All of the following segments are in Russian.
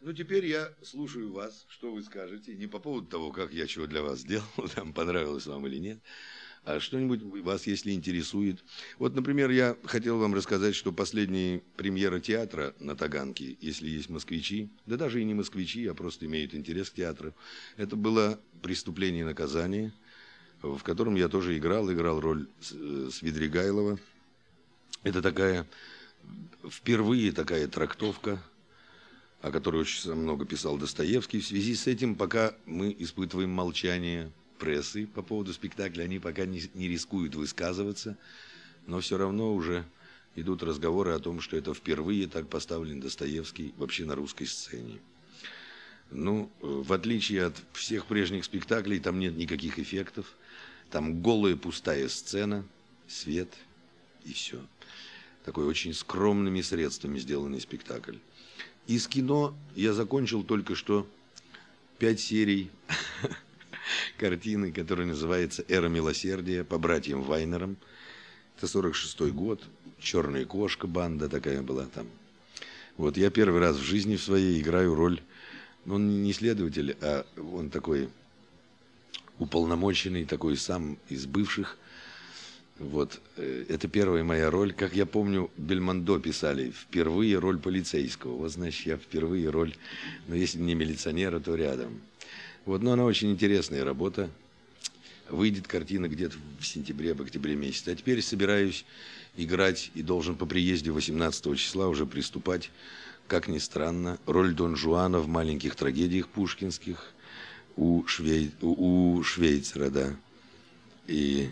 Ну, теперь я слушаю вас, что вы скажете, не по поводу того, как я чего для вас сделал, там, понравилось вам или нет, а что-нибудь вас, если интересует. Вот, например, я хотел вам рассказать, что последняя премьера театра на Таганке, если есть москвичи, да даже и не москвичи, а просто имеют интерес к театру, это было «Преступление и наказание», в котором я тоже играл роль Свидригайлова. Это впервые такая трактовка, о которой очень много писал Достоевский. В связи с этим пока мы испытываем молчание прессы по поводу спектакля, они пока не рискуют высказываться, но все равно уже идут разговоры о том, что это впервые так поставлен Достоевский вообще на русской сцене. Ну, в отличие от всех прежних спектаклей, там нет никаких эффектов, там голая пустая сцена, свет и все. Такой очень скромными средствами сделанный спектакль. Из кино я закончил только что 5 серий картины, которая называется «Эра милосердия» по братьям Вайнерам. Это 46-й год, «Черная кошка», банда такая была там. Вот я первый раз в жизни в своей играю роль, он не следователь, а он такой уполномоченный, такой сам из бывших. Вот, это первая моя роль. Как я помню, Бельмондо писали, впервые роль полицейского. Вот, значит, я впервые роль, но если не милиционера, то рядом. Вот, но она очень интересная работа. Выйдет картина где-то в сентябре, в октябре месяце. А теперь собираюсь играть и должен по приезде 18 числа уже приступать, как ни странно, роль Дон Жуана в «Маленьких трагедиях» пушкинских у Швейцера, да. И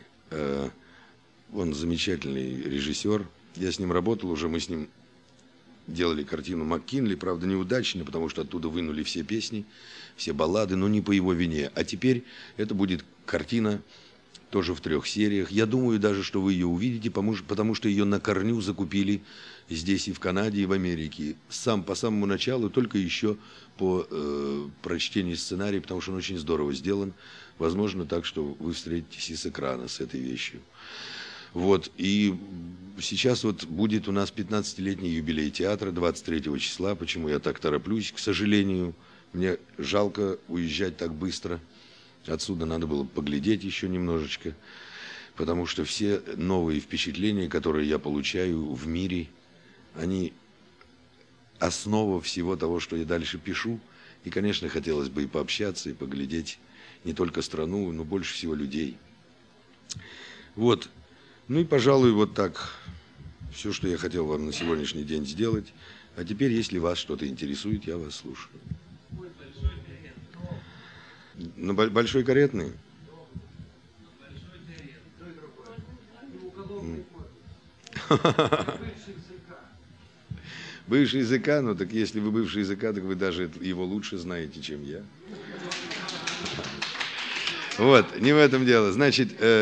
он замечательный режиссер. Я с ним работал уже, мы с ним делали картину «МакКинли», правда, неудачно, потому что оттуда вынули все песни, все баллады, но не по его вине. А теперь это будет картина тоже в 3 сериях. Я думаю даже, что вы ее увидите, потому что ее на корню закупили здесь и в Канаде, и в Америке. По самому началу, только еще по прочтению сценария, потому что он очень здорово сделан. Возможно, так, что вы встретитесь и с экрана с этой вещью. Вот, и сейчас вот будет у нас 15-летний юбилей театра 23 числа. Почему я так тороплюсь? К сожалению, мне жалко уезжать так быстро. Отсюда надо было поглядеть еще немножечко, потому что все новые впечатления, которые я получаю в мире, они основа всего того, что я дальше пишу. И, конечно, хотелось бы и пообщаться, и поглядеть не только страну, но больше всего людей. Вот. Ну и, пожалуй, вот так все, что я хотел вам на сегодняшний день сделать. А теперь, если вас что-то интересует, я вас слушаю. На Большой Каретный? Бывший языка, ну так если вы бывший языка, так вы даже его лучше знаете, чем я. Вот, не в этом дело. Значит,